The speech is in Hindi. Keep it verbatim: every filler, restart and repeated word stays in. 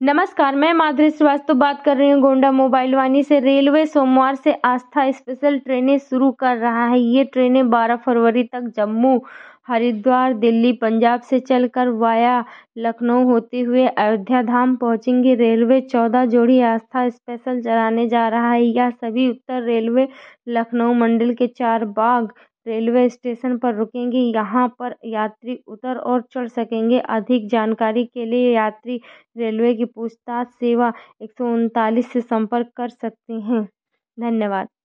नमस्कार, मैं माधुरी श्रीवास्तव बात कर रही हूँ गोंडा मोबाइल वाणी से। रेलवे सोमवार से आस्था स्पेशल ट्रेनें शुरू कर रहा है। ये ट्रेनें बारह फरवरी तक जम्मू, हरिद्वार, दिल्ली, पंजाब से चलकर वाया लखनऊ होते हुए अयोध्या धाम पहुंचेंगी। रेलवे चौदह जोड़ी आस्था स्पेशल चलाने जा रहा है। यह सभी उत्तर रेलवे लखनऊ मंडल के चार बाग रेलवे स्टेशन पर रुकेंगी। यहाँ पर यात्री उतर और चढ़ सकेंगे। अधिक जानकारी के लिए यात्री रेलवे की पूछताछ सेवा एक सौ उनतालीस से संपर्क कर सकते हैं। धन्यवाद।